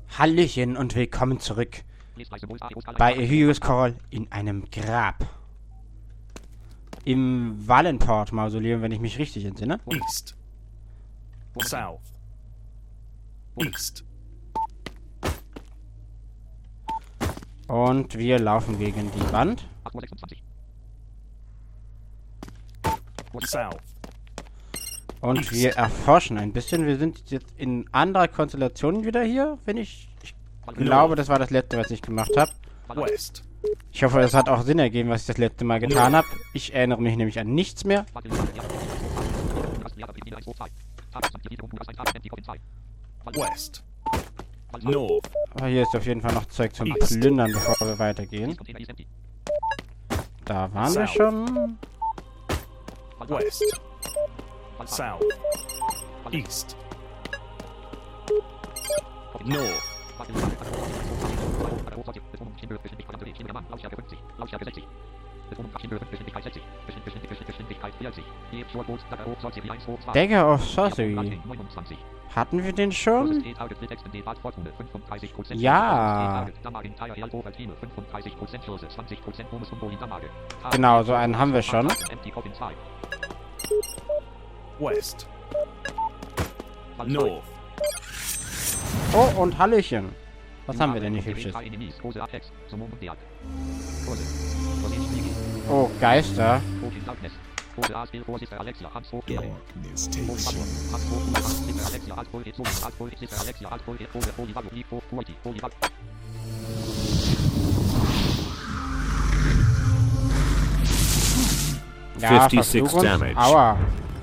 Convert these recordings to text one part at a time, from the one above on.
Hallöchen und willkommen zurück bei A Hero's Call in einem Grab. Im Valenport-Mausoleum, wenn ich mich richtig entsinne. East. South. East. Und wir laufen gegen die Wand. South. Und wir erforschen ein bisschen. Wir sind jetzt in anderer Konstellation wieder hier, wenn ich glaube, das war das letzte, was ich gemacht habe. West. Ich hoffe, es hat auch Sinn ergeben, was ich das letzte Mal getan habe. Ich erinnere mich nämlich an nichts mehr. West. North. Aber hier ist auf jeden Fall noch Zeug zum Plündern, bevor wir weitergehen. Da waren wir schon. West. South. East. North. Dagger of Sorcery. Hatten wir den schon? Ja. Genau, so einen haben wir schon. West. North. Oh, und Hallöchen. Was haben wir denn hier Hübsches? Oh, Geister. Ja, 56 damage. Aua.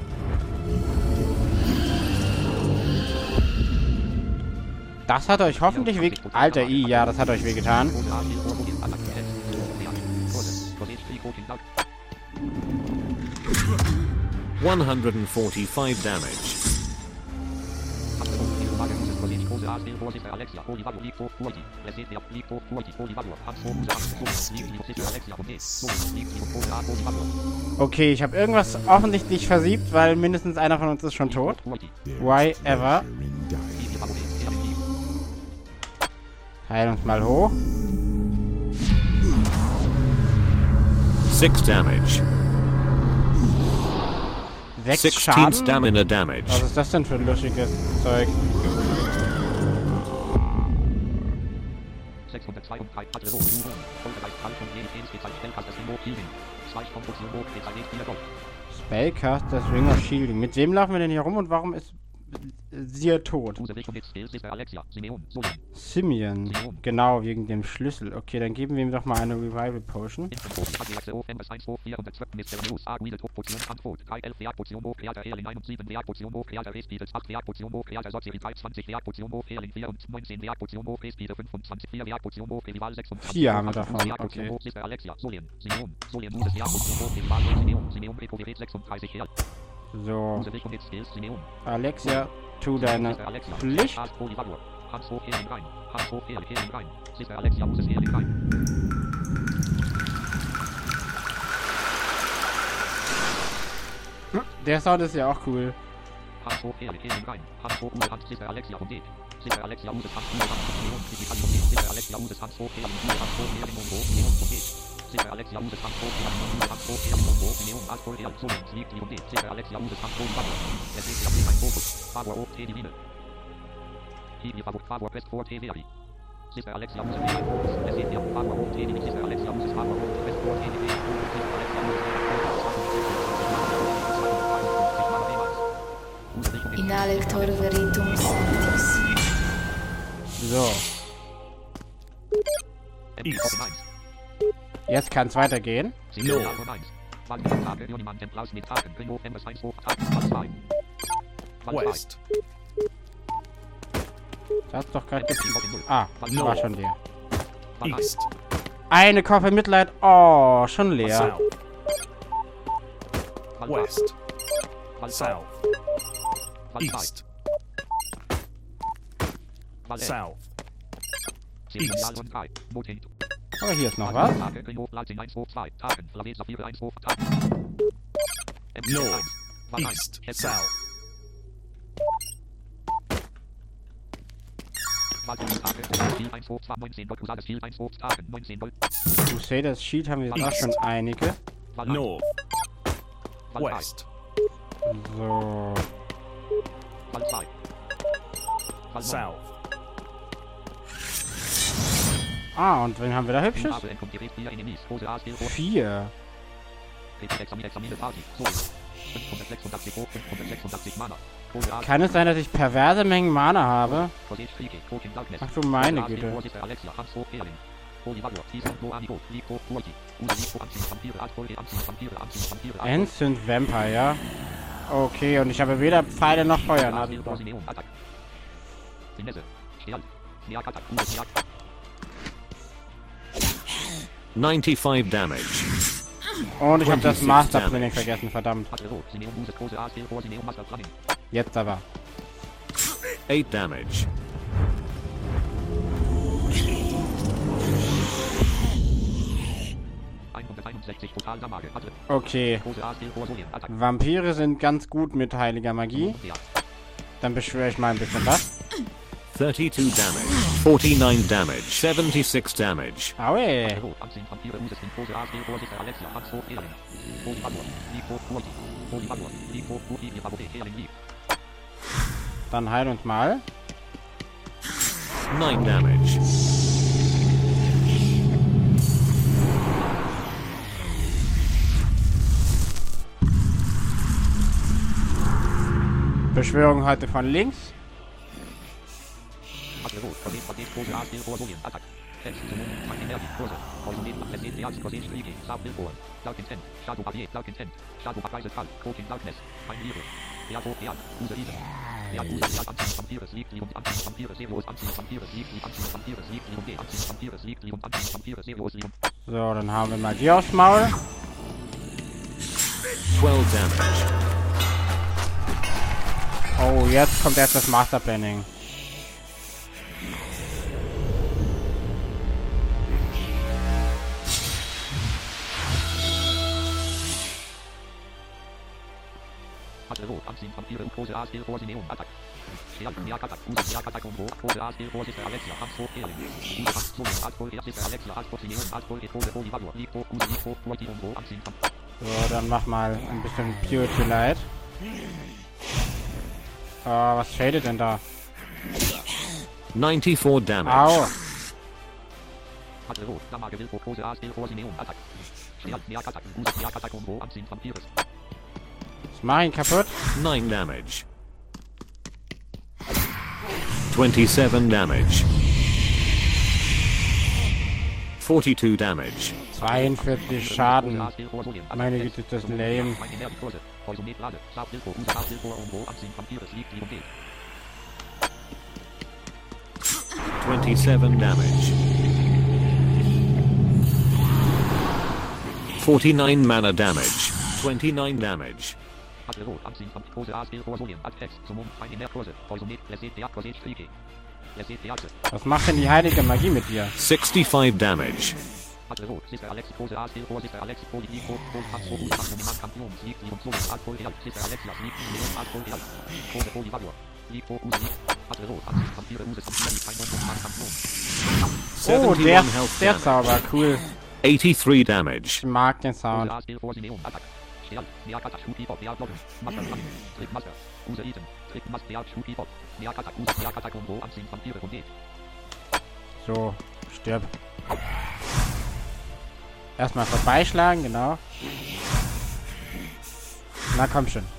Das hat euch hoffentlich weh... Alter, ja, das hat euch wehgetan. $145 damage. Okay, ich habe irgendwas offensichtlich versiebt, weil mindestens einer von uns ist schon tot. Why ever? Heilen uns mal hoch. 6 damage. 6 16 Schaden. stamina damage. Was ist das denn für ein lustiges Zeug? 602 Spellcaster Ring of Shielding. Mit wem laufen wir denn hier rum und warum ist sie tot? Simeon. Genau, wegen dem Schlüssel. Okay, dann geben wir ihm doch mal eine Revival Potion. Vier haben wir davon. Okay. So. Alexia, tu deine Pflicht. Der Sound ist ja auch cool. Inhalector veritum sanctis. So. East. Jetzt kann es weitergehen. West. Das ist doch gerade... Ah, war schon leer. East. Eine Koffer Mitleid. Oh, schon leer. South. West. South. East. South. East. Aber hier ist noch was. North. East. South. Crusaders Shield haben wir jetzt auch schon einige. North. West. So. South. Ah, und wen haben wir da Hübsches? 4. Kann es sein, dass ich perverse Mengen Mana habe? Ach du meine Güte. Ancient Vampire, ja? Okay, und ich habe weder Pfeile noch Feuer. Na, super. 95 damage. Und ich habe das 26 Master damage. Planning vergessen, verdammt. Jetzt aber. 8 damage. Okay. Vampire sind ganz gut mit heiliger Magie. Dann beschwöre ich mal ein bisschen was. 32 damage. 49 damage. 76 damage. Aue. Dann heil uns mal. 9 damage. Beschwörung heute von links. So, dann haben wir mal die aufs Maul. 12 damage. Oh, jetzt kommt erst das Master Planning. So, dann mach mal ein bisschen Purity Light. Was fadet denn da? 94 damage. Au! Ich mach ihn kaputt. 9 damage. 27 damage. 42 damage. 42 Schaden. Meine Güte, ist das lame. 27 damage. 49 mana damage. 29 damage. Was macht denn die heilige Magie mit dir? 65 damage. Oh, 71 der health damage. Zauber, cool. 83 damage. Ich mag den Sound. So, stirb. Erstmal vorbeischlagen, genau. Na komm schon.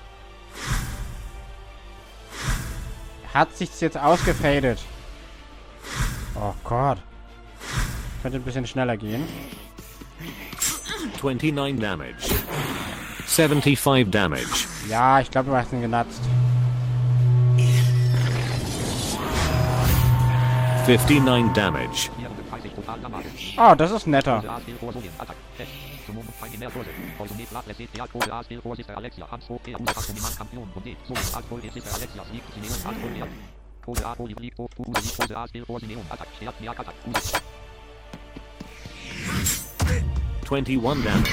Hat sich's jetzt ausgefadet. Oh Gott. Könnte ein bisschen schneller gehen. 29 damage. 75 damage. Ja, ich glaube, du hast ihn genutzt. 59 damage. Oh, das ist netter. Twenty-one damage.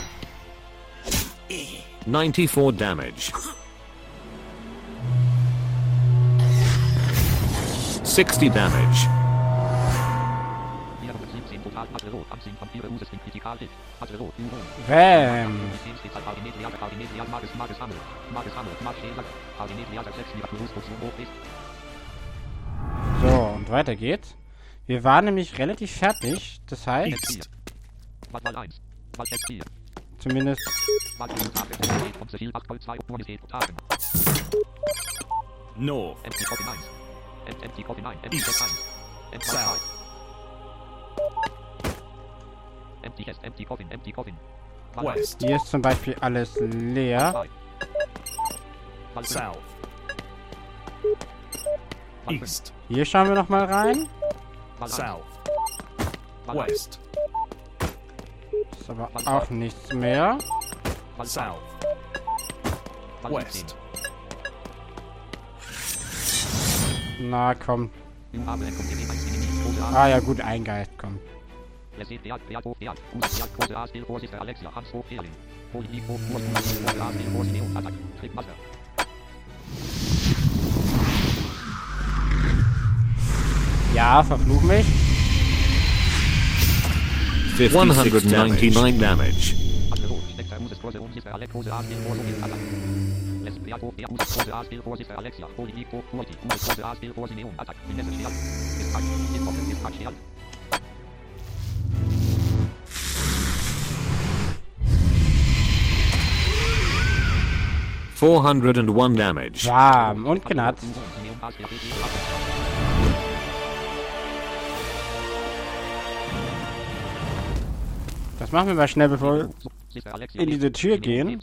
94 damage. 60 damage. 417 total, Hatte Rot, Anziehen von 4 Uses, Critical Hit, Hatte Rot, Bam. So, und weiter geht's. Wir waren nämlich relativ fertig. Das heißt, zumindest... North. South. West. Hier ist zum Beispiel alles leer. South. East. Hier schauen wir noch mal rein. South. West. Ist aber auch nichts mehr. South. West. Na komm. Ah ja gut, ein Geist, komm. Ja, verfluch mich. 199 damage. $401 damage. Warm und genatzt. Das machen wir mal schnell, bevor wir in diese Tür gehen.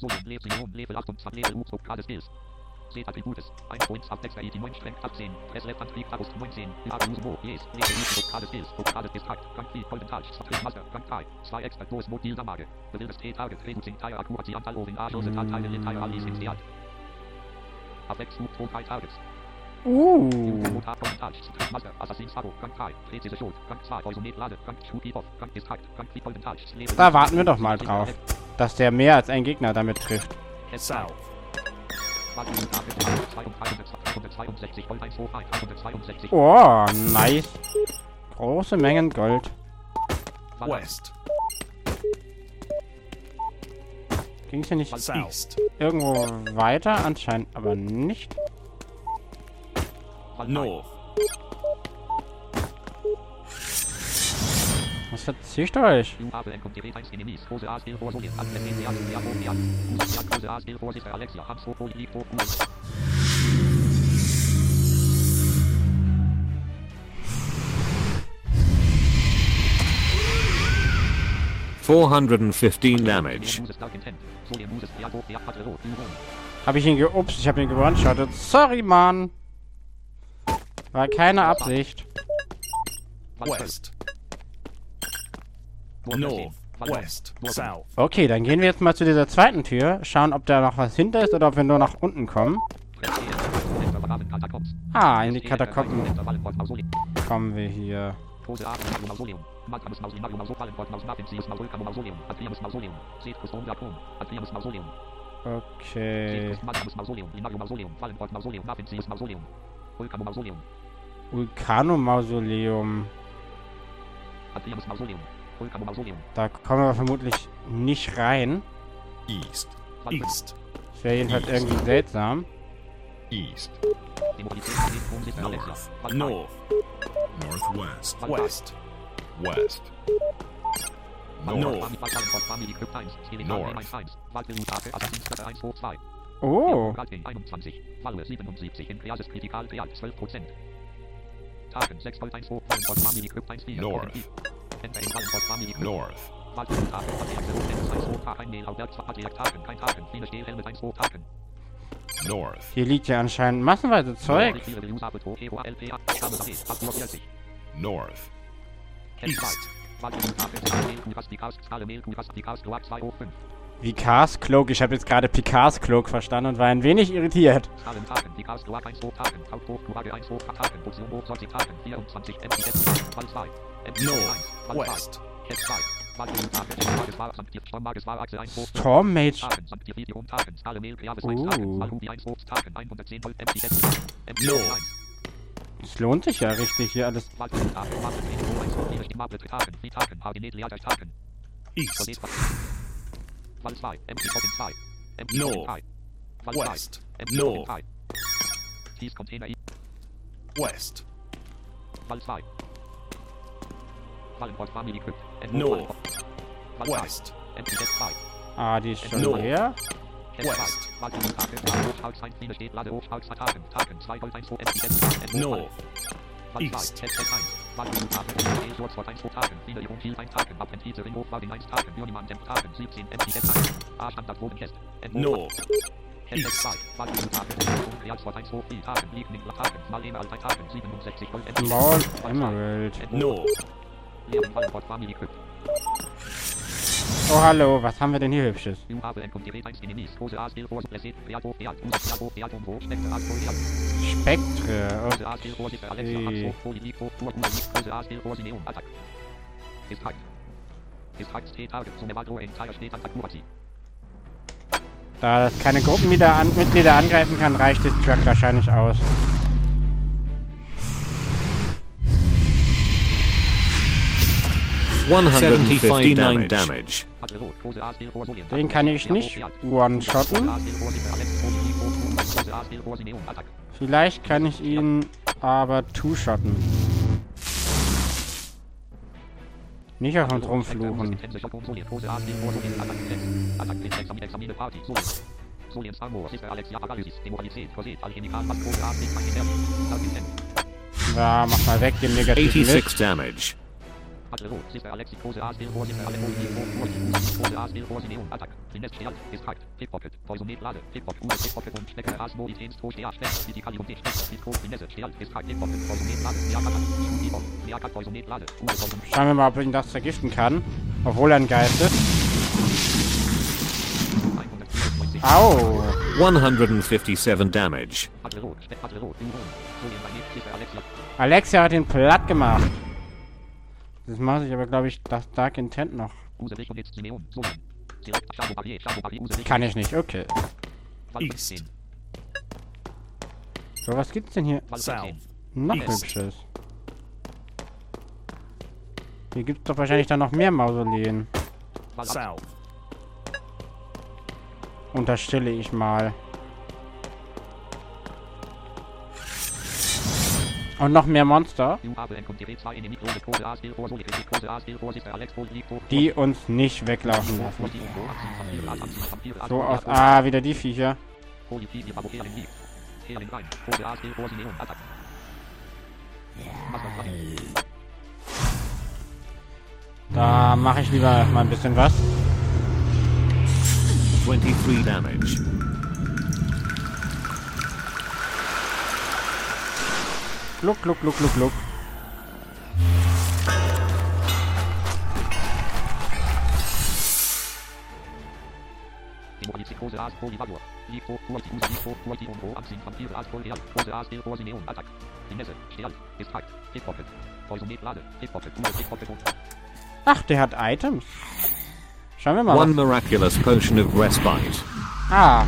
Da warten wir doch mal drauf, dass der mehr als ein Gegner damit trifft. South. Oh, nice. Große Mengen Gold. West. Ging es hier nicht East. irgendwo weiter? Anscheinend aber nicht. North. Was verzieht euch? $415 damage. Habe ich ihn geups, ich habe ihn gewone-shottet. Sorry, Mann. War keine Absicht. West. North. West. South. Okay, dann gehen wir jetzt mal zu dieser zweiten Tür. Schauen, ob da noch was hinter ist oder ob wir nur nach unten kommen. Ah, in die Katakomben kommen wir hier. Okay. Vulcano-Mausoleum. Da kommen wir vermutlich nicht rein. East. East. Das wäre jedenfalls irgendwie seltsam. East. North. North. Northwest. West. West. North. Oh. North. North. North. Hier liegt ja anscheinend massenweise Zeug. North. East. Picards Cloak. Ich habe jetzt gerade Picards Cloak verstanden und war ein wenig irritiert. North. West. Stormmage. Es lohnt sich ja richtig hier alles. East. North. West. North. West. North. West. Ah, die ist schon No. leer. West. North. East. North. Mall Emerald. North. Oh, hallo, was haben wir denn hier Hübsches? Spektre. Okay. Da das keine Gruppenmitglieder angreifen kann, reicht das Truck wahrscheinlich aus. $159 damage. Den kann ich nicht one-shotten. Vielleicht kann ich ihn aber two-shotten. Nicht auf uns rumfluchen. Ja, mach mal weg den negativen 86 damage. Schauen wir mal, ob ich ihn das vergiften kann. Obwohl er ein Geist ist. Au! 157 damage. Alexia hat ihn platt gemacht. Das mache ich aber, glaube ich, das Dark Intent noch. Kann ich nicht, okay. East. So, was gibt's denn hier? South. Noch East. Hübsches. Hier gibt's doch wahrscheinlich dann noch mehr Mausoleen. South. Unterstelle ich mal. Und noch mehr Monster, die uns nicht weglaufen lassen. So aus... Ah, wieder die Viecher. Da mache ich lieber mal ein bisschen was. 23 damage. Gluck, gluck, gluck, gluck, gluck. Ach, der hat Items. Schauen wir mal. One miraculous potion of respite. Ah.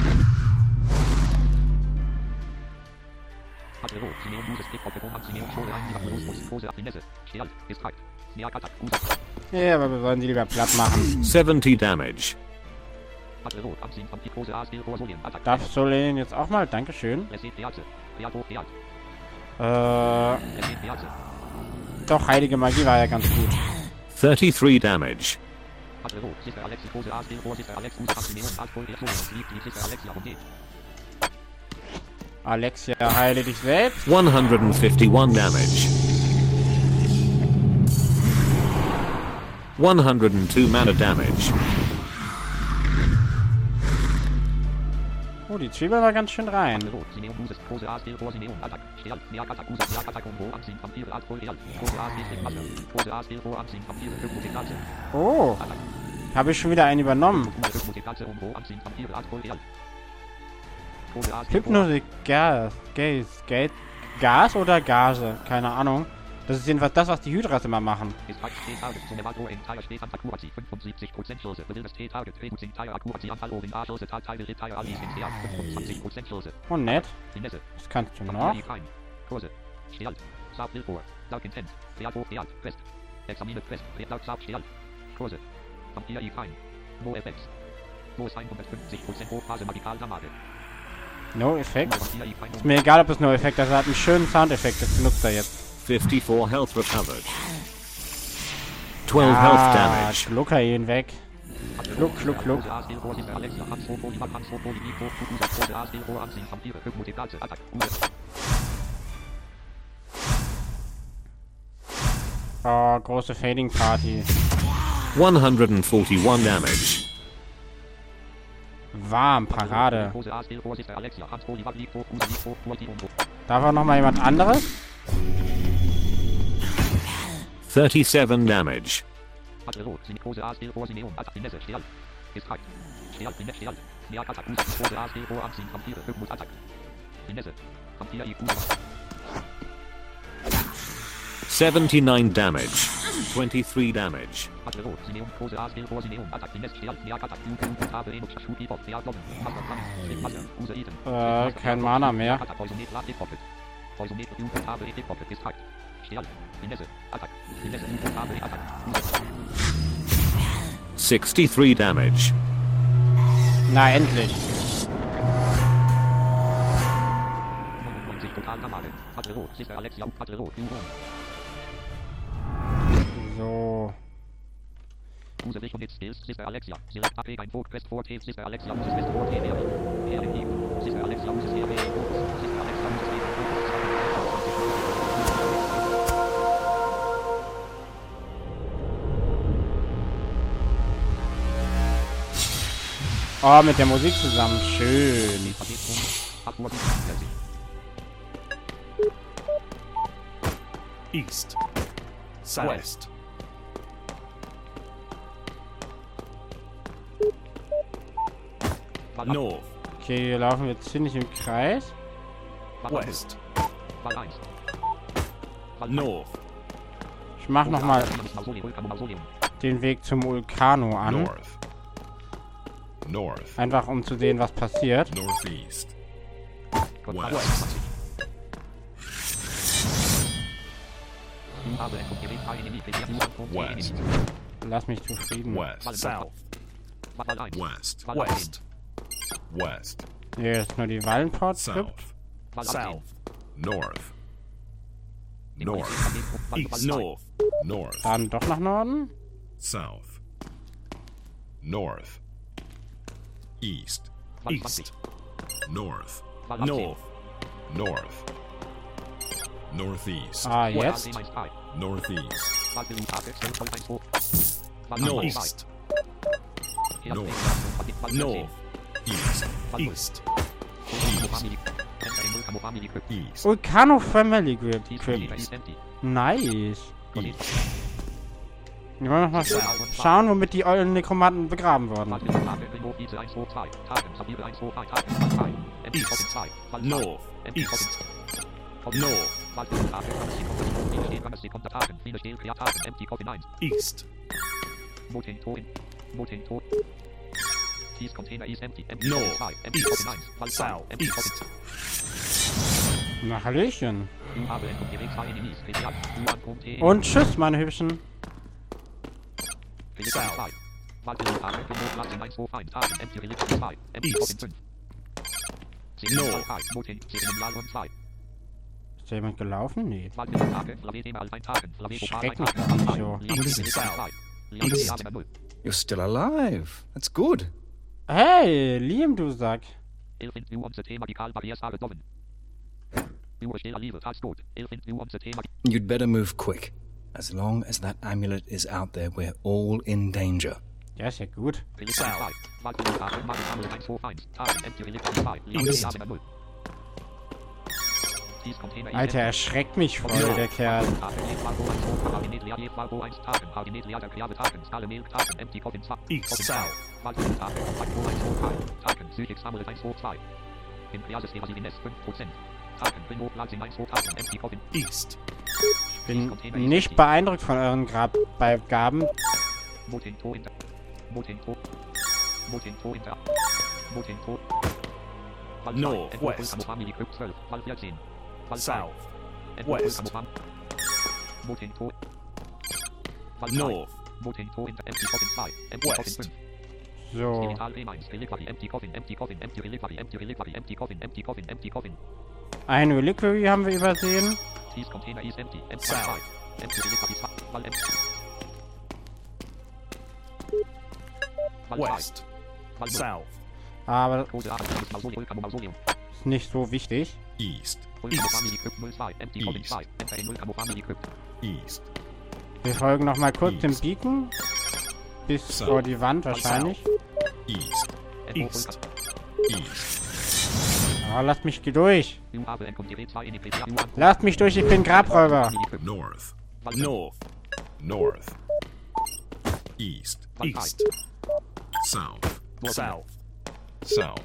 Ja, aber wir sollen sie lieber platt machen. 70 damage. Darf Solen jetzt auch mal? Dankeschön. Doch, heilige Magie war ja ganz gut. 33 damage. Alexia, heile dich selbst. 151 damage. 102 mana damage. Oh, die Zwiebel war ganz schön rein. Oh, habe ich schon wieder einen übernommen. Hypnotik, Gas oder Gase? Keine Ahnung. Das ist jedenfalls das, was die Hydras immer machen. Oh, nett. Was kannst du noch? South Billboard. Dark Intent. Real Quest. Examine Quest. Dark South Steal. Kurse. Vampir Fein. No Effects. No ist 150% Hochphase Magical Damage. No-Effekt? Ist mir egal, ob es No-Effekt ist. Er hat einen schönen Soundeffekt. Das benutzt er jetzt. 54 health recovered. 12 health damage. Schluckain weg. Schluck, schluck, schluck. Oh, große Fading Party. 141 damage. Warm, Parade. Darf auch noch mal jemand anderes? 37 damage. $79 damage. 23 damage. Kein Mana mehr. 63 damage. Na, endlich. So. Oh, mit der Musik zusammen. Schön. East. West. North. Okay, hier laufen wir ziemlich im Kreis. West. North. Ich mach noch mal den Weg zum Vulcano an. North. North. Einfach um zu sehen, was passiert. Northeast. West. West. Lass mich zufrieden. West. South. West. West. West. Hier ist nur die Wallenport-Skript. South. South. North. North. East. North. North. Dann doch nach Norden. South. North. East. East. North. North. North. Northeast. Ah, jetzt. Northeast. North. East. North. North. East. East. East. Vulcano Family Grip. Nice. East. Wir wollen noch mal schauen, womit die ollen Nekromanten begraben wurden. East. North. East. North. East. North. East. South. East. Na, Hallöchen. Und tschüss, meine Hübschen. South. East. North. Ist da jemand gelaufen? Nee. Schreck mich doch nicht so. South. East. You're still alive. That's good. Hey, Liam, du Sack. You'd better move quick. As long as that amulet is out there, we're all in danger. Ja, ist ja gut. South. Alter, er schreckt mich voll, der Kerl. East. South. East. Bin nicht beeindruckt von euren Grabbeigaben. North. West. South. West. Voting Tor. North. Voting Tor into empty Coffin 2. Empty Coffin West. 5. So. Digital E1. Reliquary. Empty Coffin. Empty Coffin. Empty Reliquary. Empty Reliquary. Empty Coffin. Empty Coffin. Empty Coffin. Ein Reliquary haben wir übersehen. This container is empty. Empty South. 5. Empty Reliquary 2. Val empty. Val 5. West. South. Aber Große Abend. Mausoleum. Mausoleum. ist nicht so wichtig. East. Vulcano Family Crypt 02. Empty Coffin 2. Enter in Vulcano Family Crypt. East. Wir folgen noch mal kurz dem East. Beacon. Bis South. vor die Wand wahrscheinlich. East. Enter East. East. Oh, lasst mich durch. You have encountered direkt 2 in die PCA. Lasst mich durch, ich bin Grabräuber. Family Crypt. North. Val North. North. East. Val East. South. South. South.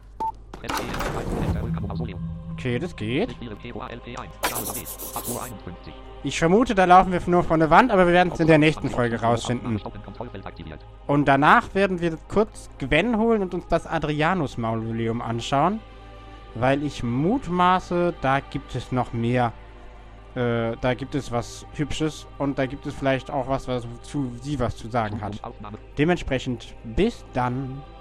Enter Vulcano Mausoleum. Okay, das geht. Spiele Februar LP1. Alphabet. 8:51 Uhr. Ich vermute, da laufen wir nur von der Wand, aber wir werden es in der nächsten Folge rausfinden. Stoppen, Kontrollfeld aktiviert. Und danach werden wir kurz Gwen holen und uns das Adrianus-Mausoleum anschauen. Weil ich mutmaße, da gibt es noch mehr. Da gibt es was Hübsches und da gibt es vielleicht auch was, was sie was zu sagen hat. Aufnahme. Dementsprechend bis dann.